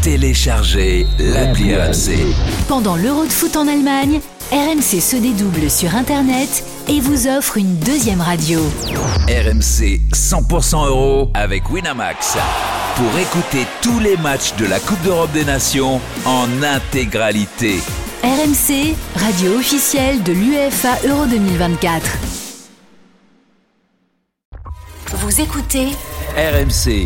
Téléchargez l'appli RMC. Pendant l'Euro de foot en Allemagne, RMC se dédouble sur Internet et vous offre une deuxième radio. RMC 100% euro avec Winamax. Pour écouter tous les matchs de la Coupe d'Europe des Nations en intégralité. RMC, radio officielle de l'UEFA Euro 2024. Vous écoutez RMC.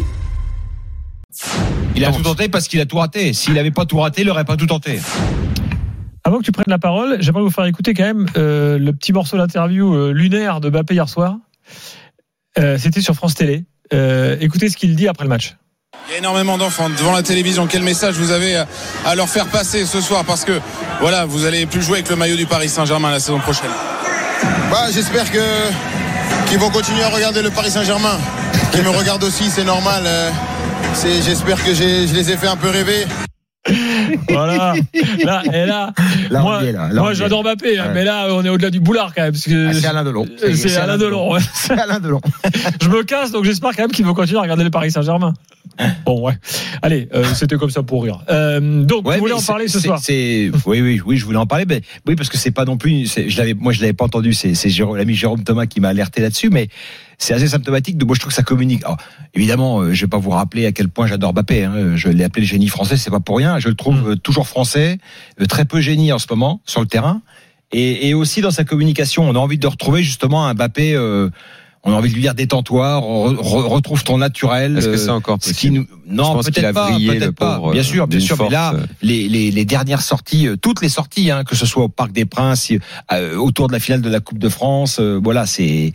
Il a tout tenté parce qu'il a tout raté. S'il n'avait pas tout raté, il n'aurait pas tout tenté. Avant que tu prennes la parole, j'aimerais vous faire écouter quand même le petit morceau d'interview lunaire de Mbappé hier soir. C'était sur France Télé. Écoutez ce qu'il dit après le match. Il y a énormément d'enfants devant la télévision. Quel message vous avez à leur faire passer ce soir? Parce que voilà, vous allez plus jouer avec le maillot du Paris Saint-Germain la saison prochaine. J'espère qu'ils vont continuer à regarder le Paris Saint-Germain. Qu'ils me regardent aussi, c'est normal. J'espère que je les ai fait un peu rêver. Voilà. Moi j'adore Mbappé, mais là on est au-delà du boulard quand même. Parce que c'est Alain Delon. C'est Alain Delon. Ouais. C'est Alain Delon. Je me casse, donc j'espère quand même qu'ils vont continuer à regarder le Paris Saint-Germain. Bon, ouais. Allez, c'était comme ça pour rire. Donc, vous voulez en parler ce soir? Oui, je voulais en parler. Mais, oui, parce que c'est pas non plus. Je l'avais pas entendu. C'est l'ami Jérôme Thomas qui m'a alerté là-dessus, mais c'est assez symptomatique. Moi, je trouve que ça communique. Alors, évidemment, je vais pas vous rappeler à quel point j'adore Mbappé. Hein. Je l'ai appelé le génie français, c'est pas pour rien. Je le trouve toujours français, très peu génie en ce moment sur le terrain, et aussi dans sa communication. On a envie de retrouver justement un Mbappé. On a envie de lui dire détends-toi, retrouve ton naturel. Est-ce que c'est encore possible? Non, peut-être pas. Bien sûr. Mais là, les dernières sorties, toutes les sorties, hein, que ce soit au Parc des Princes, autour de la finale de la Coupe de France, voilà, c'est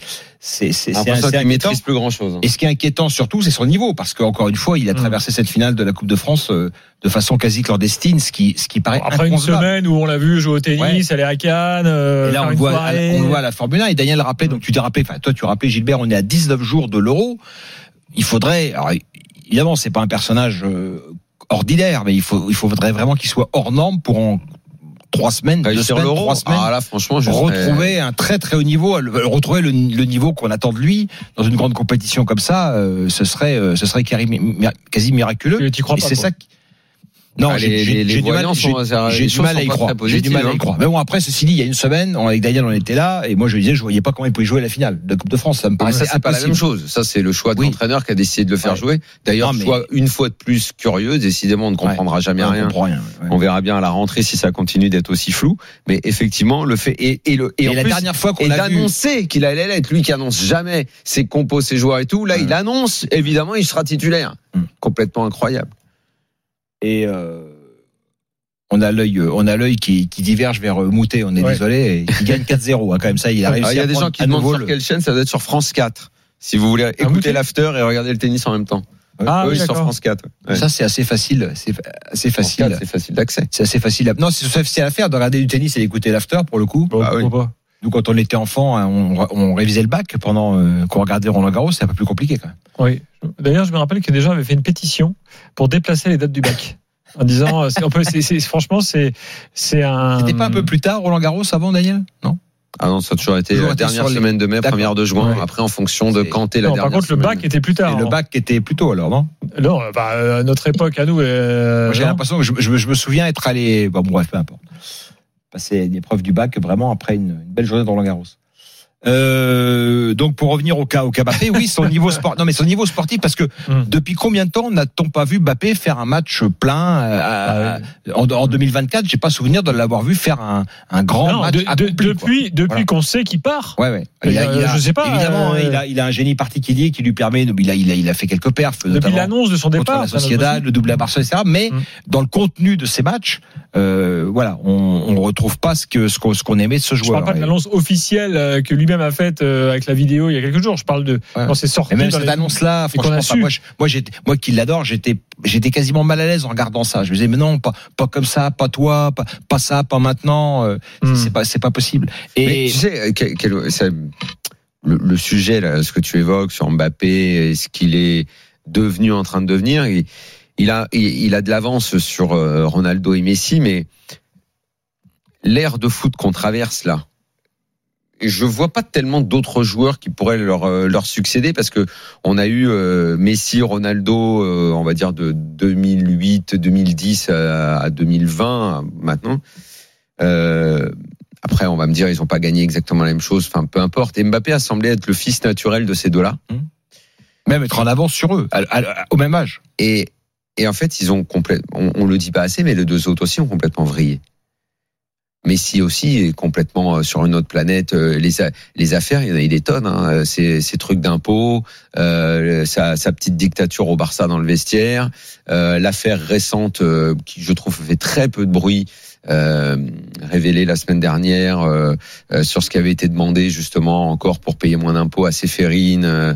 il maîtrise plus grand chose. Et ce qui est inquiétant surtout, c'est son niveau, parce qu'encore une fois, il a traversé cette finale de la Coupe de France de façon quasi clandestine, ce qui paraît après une semaine où on l'a vu jouer au tennis, aller à Cannes, et là on le voit à la Formule 1. Et Daniel rappelait, donc tu rappelais Gilbert, on est à 19 jours de l'Euro. Il faudrait, alors évidemment, c'est pas un personnage ordinaire, mais il faudrait vraiment qu'il soit hors norme pour en 3 semaines, 2 semaines, 3 semaines. Ah là, franchement, retrouver un très très haut niveau, retrouver le niveau qu'on attend de lui dans une grande compétition comme ça, ce serait quasi miraculeux. Tu crois pas? C'est ça. Non, j'ai du mal à y croire. Mais bon, après, ceci dit, il y a une semaine, avec Daniel, on était là, et moi je disais, je voyais pas comment il pouvait jouer la finale de la Coupe de France. Ça me paraissait impossible. Pas la même chose. Ça, c'est le choix de l'entraîneur qui a décidé de le faire jouer. D'ailleurs, choix une fois de plus curieux. Décidément, on ne comprendra jamais rien. On verra bien à la rentrée si ça continue d'être aussi flou. Mais effectivement, le fait et la dernière fois qu'on a annoncé qu'il allait l'être, lui qui annonce jamais ses compos, ses joueurs et tout. Là, il annonce, évidemment, il sera titulaire. Complètement incroyable. Et on a l'œil qui diverge vers Moutet, on est désolé, et qui gagne 4-0 hein, quand même. Ça, il a réussi. Il y a des gens qui demandent sur quelle chaîne. Ça doit être sur France 4 si vous voulez écouter l'after et regarder le tennis en même temps. Sur France 4. Ouais. Ça, c'est assez facile. C'est assez facile. 4, c'est facile d'accès. C'est assez facile. Non, c'est facile à faire de regarder du tennis et d'écouter l'after pour le coup. Nous, quand on était enfant, on révisait le bac pendant qu'on regardait Roland-Garros. C'est un peu plus compliqué quand même. Oui. D'ailleurs, je me rappelle que des gens avaient fait une pétition pour déplacer les dates du bac. En disant, franchement, c'est un. C'était pas un peu plus tard Roland-Garros avant, Daniel? Non. Ah non, ça a toujours été la dernière semaine de mai, première de juin. Ouais. Après, en fonction de quand est la dernière. Par contre, le bac était plus tard. Et le bac était plus tôt, alors, non? Non, à notre époque, à nous. J'ai l'impression que je me souviens être allé. Bon, bref, peu importe. Passer l'épreuve du bac vraiment après une belle journée de Roland-Garros. Donc pour revenir au cas Mbappé, oui, son niveau sportif, parce que depuis combien de temps n'a-t-on pas vu Mbappé faire un match plein en 2024? J'ai pas souvenir de l'avoir vu faire un grand match accompli, depuis qu'on sait qu'il part. Ouais. Je sais pas. Évidemment, il a un génie particulier qui lui permet. Il a fait quelques perfs depuis l'annonce de son départ, contre la Sociedad, le double à Barcelone, etc. Mais dans le contenu de ces matchs, on retrouve pas ce qu'on aimait de ce joueur. Je parle pas de l'annonce officielle que lui-même a faite avec la vidéo il y a quelques jours. Je parle de quand c'est sorti. Et même cette annonce-là, franchement, moi qui l'adore, j'étais quasiment mal à l'aise en regardant ça. Je me disais mais non, pas comme ça, pas toi, pas ça, pas maintenant. C'est pas possible. Et mais tu sais, le sujet là, ce que tu évoques sur Mbappé, ce qu'il est devenu en train de devenir, il a de l'avance sur Ronaldo et Messi, mais l'ère de foot qu'on traverse là. je vois pas tellement d'autres joueurs qui pourraient leur succéder parce que on a eu Messi, Ronaldo, on va dire de 2008, 2010 à 2020 maintenant. Après, on va me dire ils ont pas gagné exactement la même chose. Enfin, peu importe. Et Mbappé a semblé être le fils naturel de ces deux-là. Même être en avance sur eux au même âge. Et en fait, ils ont on le dit pas assez, mais les deux autres aussi ont complètement vrillé. Messi aussi est complètement sur une autre planète. Les affaires, il y en a des tonnes. Hein. Ces trucs d'impôts, sa petite dictature au Barça dans le vestiaire, l'affaire récente qui, je trouve, fait très peu de bruit, révélée la semaine dernière sur ce qui avait été demandé justement encore pour payer moins d'impôts à Séphérine.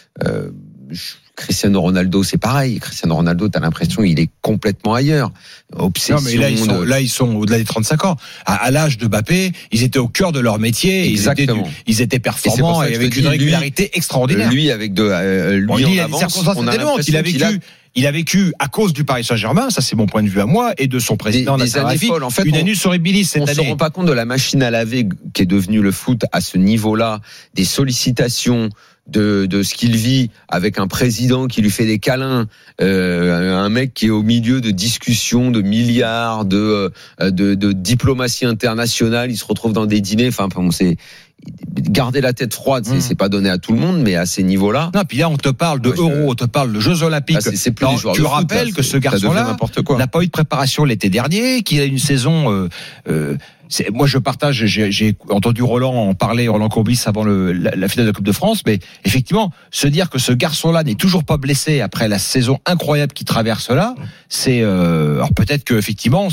Cristiano Ronaldo, c'est pareil. Cristiano Ronaldo, t'as l'impression qu'il est complètement ailleurs. Obsession. Non, mais là, ils sont au-delà des 35 ans. À l'âge de Mbappé, ils étaient au cœur de leur métier. Exactement. Ils étaient performants et avec une régularité extraordinaire. Lui, avec lui en avance, on a l'impression il a vécu à cause du Paris Saint-Germain, ça c'est mon point de vue à moi, et de son président des années folles. En fait, une anus horribilis cette année. On se rend pas compte de la machine à laver qui est devenue le foot à ce niveau-là, des sollicitations, de ce qu'il vit avec un président qui lui fait des câlins, un mec qui est au milieu de discussions de milliards, de diplomatie internationale, il se retrouve dans des dîners, enfin c'est garder la tête froide, c'est pas donné à tout le monde, mais à ces niveaux-là. Non, puis là on te parle de Euro, on te parle de Jeux Olympiques. C'est plus des joueurs tu de foot, rappelles que ce garçon-là n'a pas eu de préparation l'été dernier, qu'il a une saison. Moi, je partage. J'ai entendu Roland Courbis avant la finale de la Coupe de France, mais effectivement, se dire que ce garçon-là n'est toujours pas blessé après la saison incroyable qu'il traverse là, c'est alors peut-être que effectivement,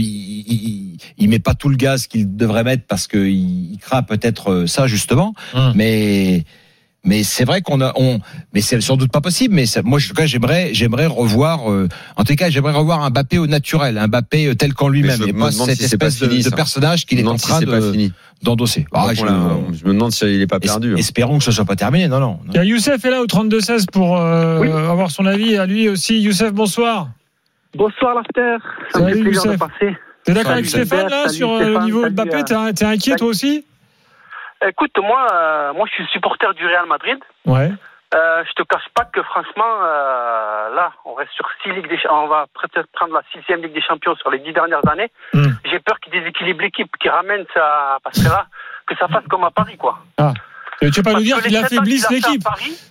il met pas tout le gaz qu'il devrait mettre parce que il craint peut-être ça justement, mais c'est vrai mais c'est sans doute pas possible. Mais moi, en tout cas, j'aimerais revoir. En tout cas, j'aimerais revoir un Mbappé au naturel, un Mbappé tel qu'en lui-même, et pas cette espèce de personnage qu'il est en train d'endosser. Je me demande s'il n'est pas perdu. Espérons que ce soit pas terminé. Non. Il y a Youssef est là au 32-16 pour avoir son avis à lui aussi. Youssef, bonsoir. Bonsoir l'after. Ça me fait plaisir de passer. T'es d'accord avec Stéphane là sur le niveau de Mbappé? T'es inquiet toi aussi? Écoute, moi, je suis supporter du Real Madrid. Ouais. Je te cache pas que franchement, là, on reste sur 6 Ligues des Champions. On va peut-être prendre la 6e Ligue des Champions sur les 10 dernières années. J'ai peur qu'il déséquilibre l'équipe, qu'il ramène ça, parce que là, que ça fasse comme à Paris, quoi. Ah. Tu vas pas nous dire qu'il affaiblisse l'équipe?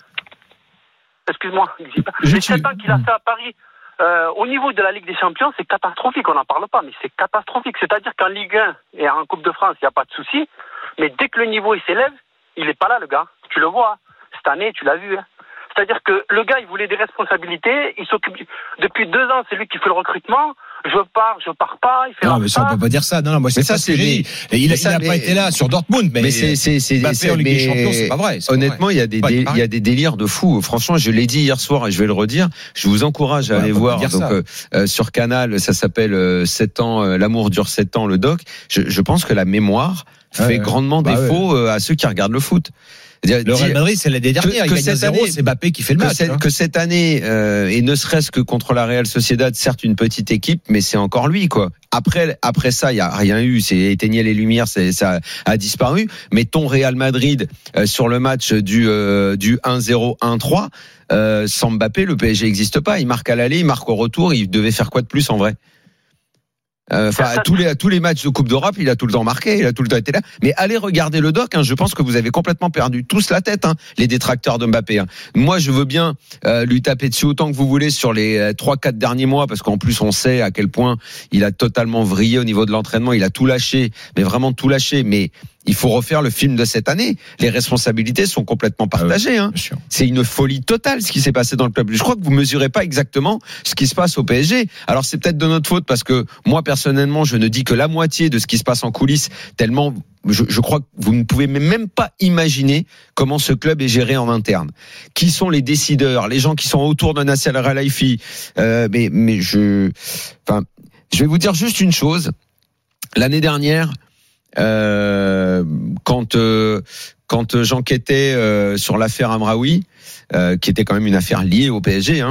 Excuse-moi. Les 7 ans qu'il a fait à Paris, au niveau de la Ligue des Champions, c'est catastrophique. On n'en parle pas, mais c'est catastrophique. C'est-à-dire qu'en Ligue 1 et en Coupe de France, il n'y a pas de souci. Mais dès que le niveau il s'élève, il n'est pas là, le gars. Tu le vois. Cette année, tu l'as vu. C'est-à-dire que le gars, il voulait des responsabilités. Il s'occupe depuis 2 ans, c'est lui qui fait le recrutement. Je pars pas. Il fait non, mais ça, on peut pas dire ça. Non, moi, c'est ça, c'est lui. Il n'a pas été là sur Dortmund, mais c'est en Ligue des Champions, c'est pas vrai. Honnêtement, il y a des délires de fous. Franchement, je l'ai dit hier soir et je vais le redire. Je vous encourage à aller voir. Donc, sur Canal, ça s'appelle 7 ans, l'amour dure 7 ans, le doc. Je pense que la mémoire fait grandement défaut à ceux qui regardent le foot. Le Real Madrid, c'est l'année dernière. Il gagne 0, c'est Mbappé qui fait le match. Que cette année, et ne serait-ce que contre la Real Sociedad, certes une petite équipe, mais c'est encore lui, quoi. Après ça, il y a rien eu. C'est éteignait les lumières, ça a disparu. Mais ton Real Madrid sur le match du 1-0, 1-3, sans Mbappé, le PSG n'existe pas. Il marque à l'aller, il marque au retour. Il devait faire quoi de plus en vrai? Tous les matchs de Coupe d'Europe, il a tout le temps marqué, il a tout le temps été là. Mais allez regarder le doc, je pense que vous avez complètement perdu tous la tête, les détracteurs de Mbappé. Moi, je veux bien lui taper dessus autant que vous voulez sur les 3-4 derniers mois, parce qu'en plus, on sait à quel point il a totalement vrillé au niveau de l'entraînement, il a tout lâché, mais vraiment tout lâché. Mais il faut refaire le film de cette année. Les responsabilités sont complètement partagées. C'est une folie totale ce qui s'est passé dans le club. Je crois que vous mesurez pas exactement ce qui se passe au PSG. Alors c'est peut-être de notre faute parce que moi personnellement, je ne dis que la moitié de ce qui se passe en coulisses. Tellement, je crois que vous ne pouvez même pas imaginer comment ce club est géré en interne. Qui sont les décideurs, les gens qui sont autour de Nasser Al-Khelaifi. Mais je vais vous dire juste une chose. L'année dernière. Quand j'enquêtais sur l'affaire Amraoui, qui était quand même une affaire liée au PSG,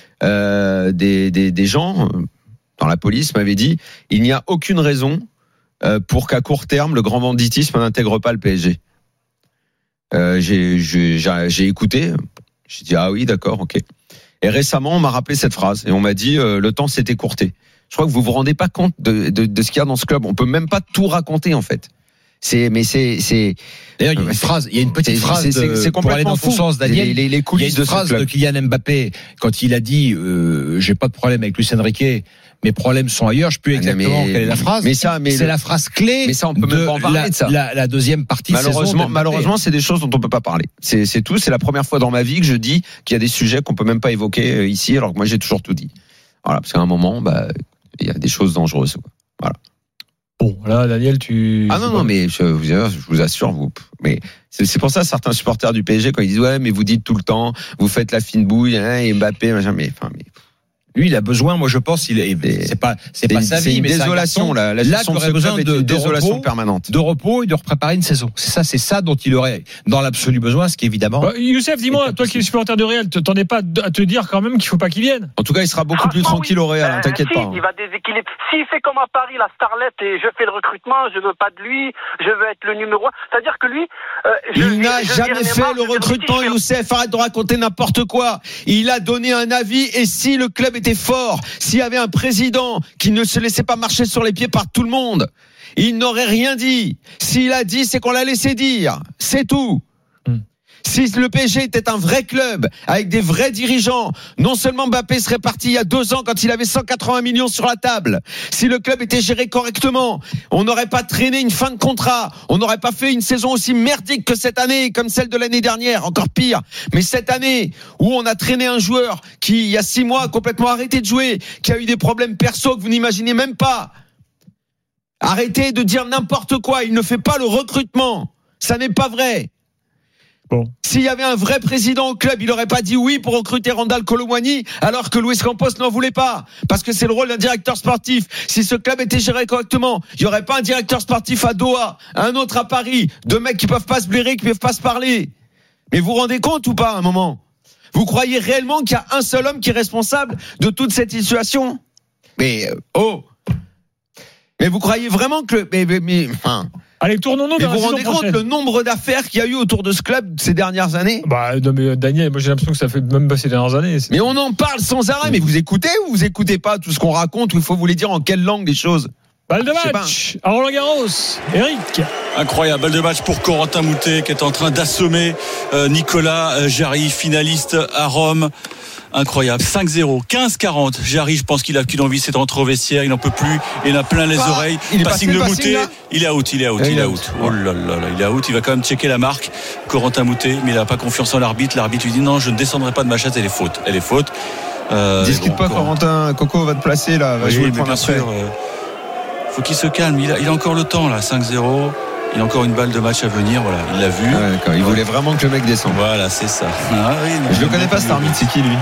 des gens dans la police m'avaient dit il n'y a aucune raison pour qu'à court terme le grand banditisme n'intègre pas le PSG. J'ai écouté. J'ai dit ah oui, d'accord, ok. Et récemment, on m'a rappelé cette phrase et on m'a dit le temps s'est écourté. Je crois que vous vous rendez pas compte de ce qu'il y a dans ce club. On peut même pas tout raconter en fait. D'ailleurs, il y a une petite phrase c'est pour aller dans ton sens, Daniel. Les coulisses il y a une phrase de Kylian Mbappé quand il a dit j'ai pas de problème avec Luis Enrique. Mes problèmes sont ailleurs. Je sais plus exactement quelle est la phrase. Mais c'est la phrase clé. Mais ça, on peut même pas en parler de ça. La deuxième partie. Malheureusement, c'est des choses dont on peut pas parler. C'est tout. C'est la première fois dans ma vie que je dis qu'il y a des sujets qu'on peut même pas évoquer ici, alors que moi j'ai toujours tout dit. Voilà, parce qu'à un moment, il y a des choses dangereuses. Voilà. Bon, là, Daniel, non, mais je vous assure, mais c'est pour ça certains supporters du PSG quand ils disent ouais, mais vous dites tout le temps, vous faites la fine bouille, et Mbappé, machin, mais. Lui, il a besoin, moi je pense, c'est pas sa vie, mais désolation, la gestion de ce club est une désolation permanente. De repos et de repréparer une saison. C'est ça dont il aurait dans l'absolu besoin, ce qui évidemment. Youssef, dis-moi, toi qui es supporter de Real, t'en es pas à te dire quand même qu'il faut pas qu'il vienne. En tout cas, il sera beaucoup plus tranquille au Real, t'inquiète pas. Il va déséquilibrer. S'il fait comme à Paris, la starlette, et je fais le recrutement, je veux pas de lui, je veux être le numéro 1. C'est-à-dire que lui, il n'a jamais fait le recrutement, Youssef. Arrête de raconter n'importe quoi. Il a donné un avis, et si le club était fort, s'il y avait un président qui ne se laissait pas marcher sur les pieds par tout le monde, il n'aurait rien dit. S'il a dit, c'est qu'on l'a laissé dire. C'est tout. Si le PSG était un vrai club, avec des vrais dirigeants, non seulement Mbappé serait parti il y a 2 ans quand il avait 180 millions sur la table. Si le club était géré correctement, on n'aurait pas traîné une fin de contrat. On n'aurait pas fait une saison aussi merdique que cette année, comme celle de l'année dernière, encore pire. Mais cette année, où on a traîné un joueur qui, il y a 6 mois, a complètement arrêté de jouer, qui a eu des problèmes perso que vous n'imaginez même pas. Arrêtez de dire n'importe quoi. Il ne fait pas le recrutement. Ça n'est pas vrai. Bon. S'il y avait un vrai président au club, il n'aurait pas dit oui pour recruter Randal Kolo Muani, alors que Luis Campos n'en voulait pas, parce que c'est le rôle d'un directeur sportif. Si ce club était géré correctement, il n'y aurait pas un directeur sportif à Doha, un autre à Paris, 2 mecs qui peuvent pas se blairer, qui peuvent pas se parler. Mais vous vous rendez compte ou pas à un moment? Vous croyez réellement qu'il y a un seul homme qui est responsable de toute cette situation? Mais vous croyez vraiment que allez, tournons-nous vers la saison prochaine. Vous vous rendez compte le nombre d'affaires qu'il y a eu autour de ce club ces dernières années? Non, mais Daniel, moi j'ai l'impression que ça fait même pas ces dernières années. Mais on en parle sans arrêt. Mais vous écoutez ou vous écoutez pas tout ce qu'on raconte, ou il faut vous les dire en quelle langue les choses? Balle de match à Roland-Garros. Eric. Incroyable, balle de match pour Corentin Moutet qui est en train d'assommer Nicolas Jarry, finaliste à Rome. Incroyable, 5-0, 15-40. Jarry, je pense qu'il a qu'une envie, c'est de rentrer au vestiaire. Il n'en peut plus, il en a plein les oreilles. Passing de Moutet, il est out. Oh là là, il est out. Il va quand même checker la marque, Corentin Moutet, mais il n'a pas confiance en l'arbitre. L'arbitre lui dit non, je ne descendrai pas de ma chaise, elle est faute. Discute pas, Corentin. Coco va te placer là, va jouer le point après. Faut qu'il se calme. Il a encore le temps là, 5-0. Il a encore une balle de match à venir, voilà, il l'a vu. D'accord. Il voulait vraiment que le mec descende. Voilà, c'est ça. Je le connais pas cet arbitre, c'est qui lui?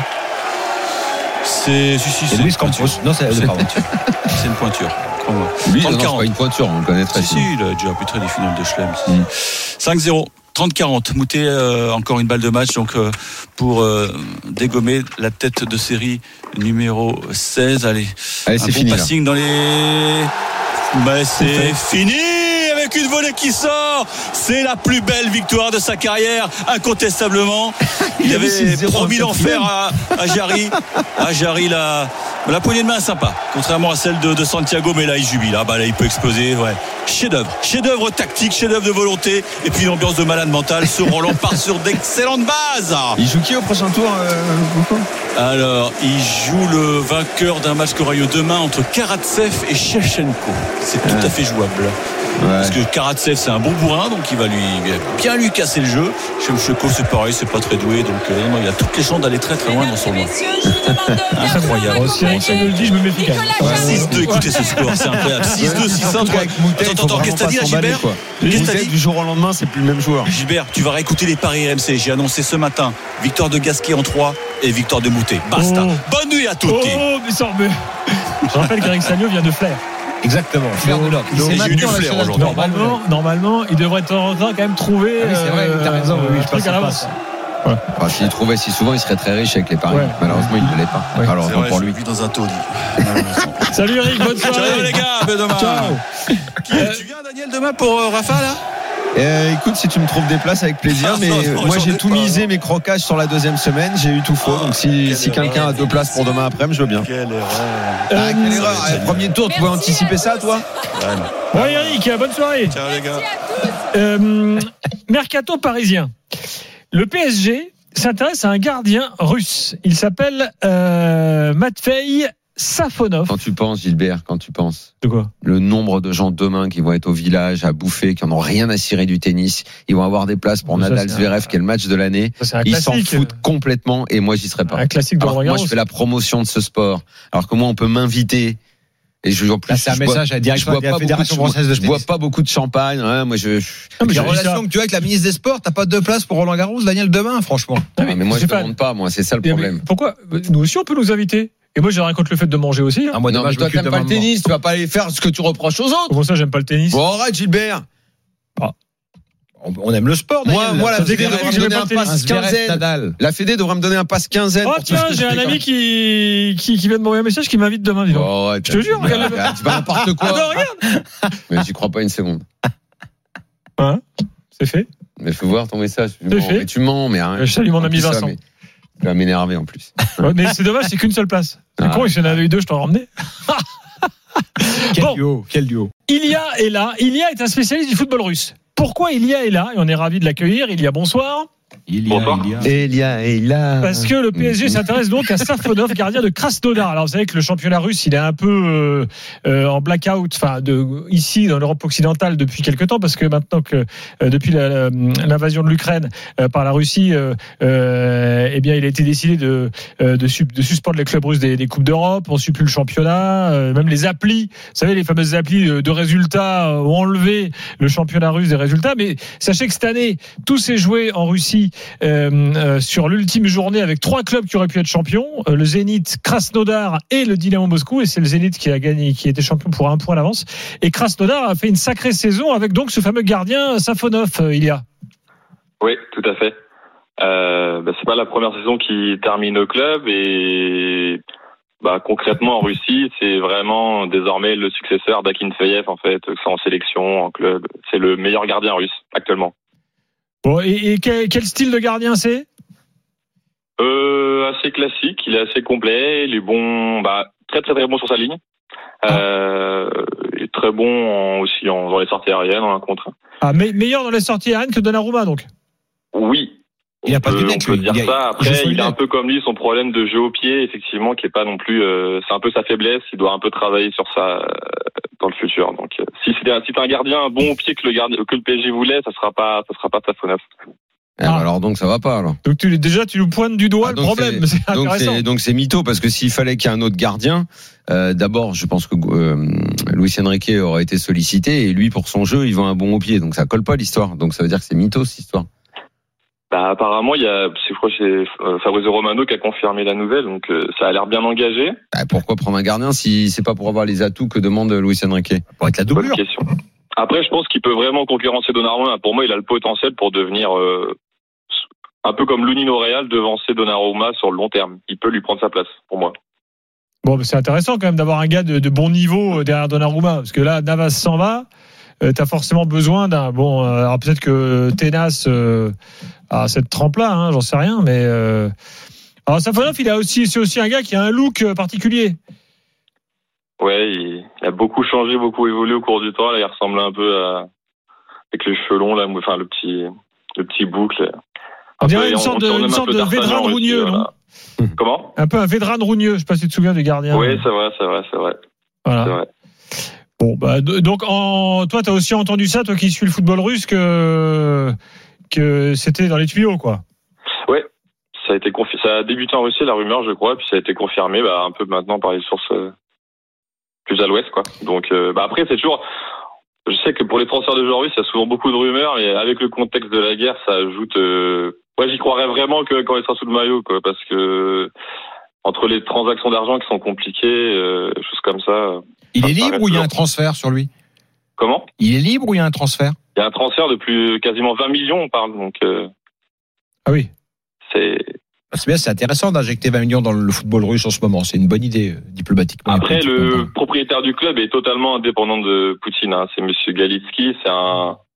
C'est Luis Campos. Non, c'est une pointure. Lui, c'est pas une pointure, on le connaît très bien. Il a déjà arbitré des finales de Chelem. 5-0. 30-40, Moutet, encore une balle de match donc pour dégommer la tête de série numéro 16. Allez, c'est fini. Passing dans les... c'est fini avec une volée qui sort. C'est la plus belle victoire de sa carrière, incontestablement. Il avait promis d'en faire à Jarry. Jarry, la poignée de main sympa, contrairement à celle de Santiago, mais là il jubile. Là il peut exploser. Ouais. Chef-d'œuvre tactique, chef-d'œuvre de volonté, et puis une ambiance de malade mental. Ce Roland part sur d'excellentes bases. Il joue qui au prochain tour, Alors, il joue le vainqueur d'un match qui aura lieu demain entre Karatsev et Shevchenko. C'est tout à fait jouable. Parce que Karatsev c'est un bon bourrin, donc il va bien lui casser le jeu. Shevchenko c'est pareil, c'est pas très doué, donc non, il a toutes les chances d'aller très très loin dans son match. Incroyable. Si Eric me le dit, je me méfie quand même. 6-2, écoutez ce score, c'est incroyable. 6-2, 6-1, 3. Attends, qu'est-ce que t'as dit là, Gilbert? Du jour au lendemain, c'est plus le même joueur. Gilbert, tu vas réécouter les paris RMC. J'ai annoncé ce matin victoire de Gasquet en 3 et victoire de Moutet. Basta. Bonne nuit à tous. Je rappelle qu'Eric Salio vient de Flair. Exactement, Flair de l'Ordre. J'ai eu du flair aujourd'hui. Normalement, il devrait être en train quand même trouver. C'est vrai, t'as raison. Je pense à l'avance. S'il trouvait si souvent, il serait très riche avec les paris. Malheureusement, il ne l'est pas. Alors, pour lui, dans un taudis. Salut Eric, bonne soirée. Ciao les gars, demain. Ciao. Tu viens, Daniel, demain pour Rafa là? Écoute, si tu me trouves des places avec plaisir, mais moi j'ai tout misé mes croquages sur la deuxième semaine, j'ai eu tout faux. Donc si quelqu'un a 2 places pour demain après-midi, je veux bien. Quelle erreur. Quelle erreur. Premier tour, tu pouvais anticiper ça, toi? Ouais, Yannick, bonne soirée. Ciao les gars. Mercato parisien. Le PSG s'intéresse à un gardien russe. Il s'appelle Matvei Safonov. Quand tu penses, Gilbert, de quoi? Le nombre de gens demain qui vont être au village à bouffer, qui n'en ont rien à cirer du tennis, ils vont avoir des places pour Nadal Zverev, qui est le match de l'année. Ils s'en foutent complètement et moi j'y serai pas. Un classique de Roland Garros. Moi je fais la promotion de ce sport. Alors que moi on peut m'inviter. Et en plus, c'est un message à la direction de la Fédération française de tennis. Je bois pas beaucoup de champagne. Hein, moi, les relations que tu as avec la ministre des Sports, t'as pas 2 places pour Roland Garros, Daniel, demain, franchement. Mais moi, je demande pas. Moi, c'est ça le problème. Pourquoi? Nous aussi, on peut nous inviter. Et moi, j'ai rien contre le fait de manger aussi. Moi, non, mais toi, t'aimes pas le tennis. Tu vas pas aller faire ce que tu reproches aux autres. Comment ça, j'aime pas le tennis? Bon, arrête, Gilbert. On aime le sport, Daniel. Moi, la Fédé devrait me donner un pass quinzaine. La Fédé devrait me donner un pass quinzaine. Oh, tiens, j'ai un ami qui vient de m'envoyer un message qui m'invite demain, dis donc. Oh, je te jure, regarde. Tu vas n'importe quoi. Ah non, regarde. Mais j'y crois pas une seconde. Hein? C'est fait. Mais faut voir ton message. C'est fait. Mais tu mens, mais rien. Je salue mon ami Vincent. Tu vas m'énerver en plus. Mais c'est dommage, c'est qu'une seule place. C'est con, si j'en avais eu 2, je t'en ramenais. Quel duo. Ilia est un spécialiste du football russe. Pourquoi Ilia est là? Et on est ravis de l'accueillir. Ilia, bonsoir. Ilia. Parce que le PSG s'intéresse donc à Safonov, gardien de Krasnodar. Alors vous savez que le championnat russe, il est un peu en blackout, ici dans l'Europe occidentale depuis quelque temps, parce que maintenant que depuis l'invasion de l'Ukraine par la Russie, eh bien il a été décidé de suspendre les clubs russes des coupes d'Europe. On suit plus le championnat, même les applis. Vous savez, les fameuses applis de résultats ont enlevé le championnat russe des résultats. Mais sachez que cette année, tout s'est joué en Russie. Sur l'ultime journée avec 3 clubs qui auraient pu être champions, le Zénith, Krasnodar et le Dynamo Moscou, et c'est le Zénith qui a gagné, qui était champion pour 1 point d'avance, et Krasnodar a fait une sacrée saison avec donc ce fameux gardien Safonov, Ilia. Oui, tout à fait. C'est pas la première saison qui termine au club, et concrètement en Russie, c'est vraiment désormais le successeur d'Akinfeyev, en fait, en sélection, en club. C'est le meilleur gardien russe actuellement. Bon, et quel style de gardien c'est? Assez classique, il est assez complet, il est bon, très très très bon sur sa ligne. Il est très bon aussi dans les sorties aériennes, en 1 contre 1. Mais meilleur dans les sorties aériennes que Donnarumma, donc? Oui. Il a pas de lunettes, on peut dire ça. Après, il a un peu comme lui son problème de jeu au pied, effectivement, qui est pas non plus. C'est un peu sa faiblesse. Il doit un peu travailler sur ça dans le futur. Donc, si t'as un gardien bon au pied que le PSG voulait, ça sera pas Safonov. Alors donc ça va pas alors. Donc tu nous pointes du doigt le problème. C'est intéressant. Donc c'est mytho, parce que s'il fallait qu'il y ait un autre gardien, d'abord je pense que Luis Enrique aurait été sollicité, et lui pour son jeu il vend un bon au pied, donc ça colle pas l'histoire. Donc ça veut dire que c'est mytho cette histoire. Apparemment, je crois que c'est Fabrizio Romano qui a confirmé la nouvelle, donc ça a l'air bien engagé. Pourquoi prendre un gardien si c'est pas pour avoir les atouts que demande Luis Enrique? Pour être la doublure. Bonne question. Après, je pense qu'il peut vraiment concurrencer Donnarumma. Pour moi, il a le potentiel pour devenir un peu comme Lunin au Real, devancer Donnarumma sur le long terme. Il peut lui prendre sa place, pour moi. Bon, c'est intéressant quand même d'avoir un gars de bon niveau derrière Donnarumma, parce que là, Navas s'en va. T'as forcément besoin d'un alors peut-être que Tenas a cette trempe-là, hein, j'en sais rien, mais alors Safonov, c'est aussi un gars qui a un look particulier. Ouais, il a beaucoup changé, beaucoup évolué au cours du temps. Là, il ressemble un peu avec les cheveux longs, là, enfin le petit boucle. On dirait une sorte de Vedran Rougneux, non? Comment? Un peu un Vedran Rougneux, je sais pas si tu te souviens du gardien. Oui, c'est vrai. Voilà. C'est vrai. Bon, donc toi, t'as aussi entendu ça, toi qui suis le football russe, que c'était dans les tuyaux, quoi. Ouais, ça a débuté en Russie, la rumeur, je crois, puis ça a été confirmé, un peu maintenant par les sources plus à l'ouest, quoi. Donc, après, c'est toujours. Je sais que pour les transferts de joueurs russes, il y a souvent beaucoup de rumeurs, mais avec le contexte de la guerre, ça ajoute. Moi, j'y croirais vraiment que quand il sera sous le maillot, quoi, parce que entre les transactions d'argent qui sont compliquées, choses comme ça. Il est libre ou il y a un transfert sur lui? Comment? Il est libre ou il y a un transfert? Il y a un transfert de quasiment 20 millions, on parle. Donc, ah oui. C'est bien, c'est intéressant d'injecter 20 millions dans le football russe en ce moment. C'est une bonne idée diplomatiquement. Après, le propriétaire du club est totalement indépendant de Poutine. Hein. C'est Monsieur Galitsky. C'est un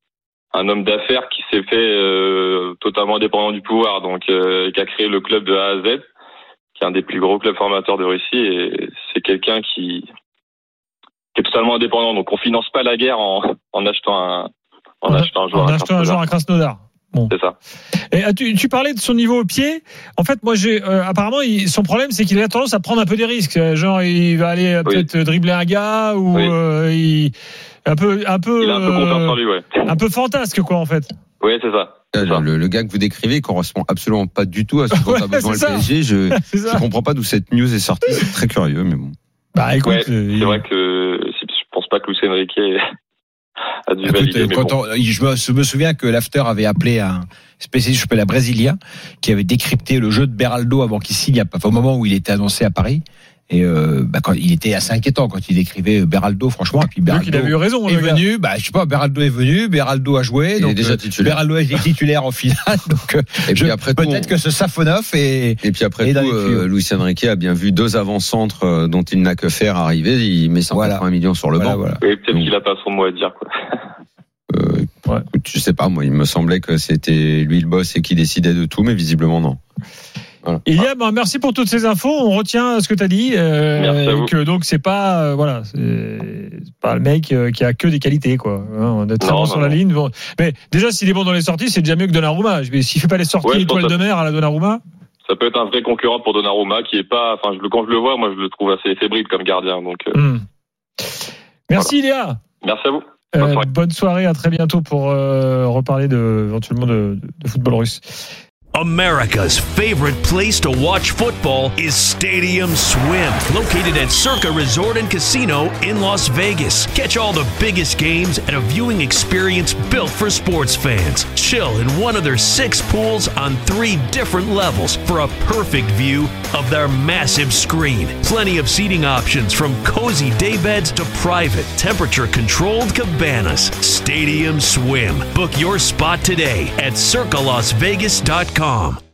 un homme d'affaires qui s'est fait totalement indépendant du pouvoir, donc qui a créé le club de A à Z, qui est un des plus gros clubs formateurs de Russie, et c'est quelqu'un qui est totalement indépendant. Donc on finance pas la guerre en achetant un joueur à Krasnodar. Bon. C'est ça. Et tu parlais de son niveau au pied. En fait, moi, apparemment, son problème, c'est qu'il a tendance à prendre un peu des risques. Genre, il va aller peut-être dribbler un gars ou il a un peu confiance en lui, ouais. Un peu fantasque, quoi, en fait. Oui, c'est ça. Le gars que vous décrivez correspond absolument pas du tout à ce dont a besoin le PSG. Je comprends pas d'où cette news est sortie. C'est très curieux, mais bon. Bah, écoute, c'est vrai que je pense pas que Luis Enrique a dû valider. Je me souviens que l'After avait appelé un spécialiste, je m'appelle, Brésilien, qui avait décrypté le jeu de Beraldo avant qu'il signe, au moment où il était annoncé à Paris. Et quand il était assez inquiétant quand il décrivait Beraldo, franchement. Et puis Beraldo, il avait eu raison. Est venu. Je sais pas. Beraldo est venu. Beraldo a joué. Il donc est déjà titulaire. Beraldo est titulaire en finale. Donc et puis après peut-être que ce Safonov et puis après tout, Luis Enrique a bien vu 2 avant-centres dont il n'a que faire arriver. Il met 180 millions sur le banc. Voilà. Et peut-être qu'il a pas son mot à dire, quoi. Je sais pas. Moi, il me semblait que c'était lui le boss et qui décidait de tout, mais visiblement non. Voilà. Iliam, merci pour toutes ces infos. On retient ce que tu as dit. Que donc c'est pas c'est pas le mec qui a que des qualités, quoi. On est très bon sur la ligne. Bon. Mais déjà, s'il est bon dans les sorties, c'est déjà mieux que Donnarumma. Mais s'il fait pas les sorties étoile de mer à la Donnarumma, ça peut être un vrai concurrent pour Donnarumma, qui est pas. Enfin, quand je le vois, moi, je le trouve assez fébrile comme gardien. Donc. Merci, Ilia. Merci à vous. Bonne soirée. À très bientôt pour reparler éventuellement de football russe. America's favorite place to watch football is Stadium Swim, located at Circa Resort and Casino in Las Vegas. Catch all the biggest games at a viewing experience built for sports fans. Chill in one of their 6 pools on 3 different levels for a perfect view of their massive screen. Plenty of seating options from cozy daybeds to private, temperature-controlled cabanas. Stadium Swim. Book your spot today at circalasvegas.com.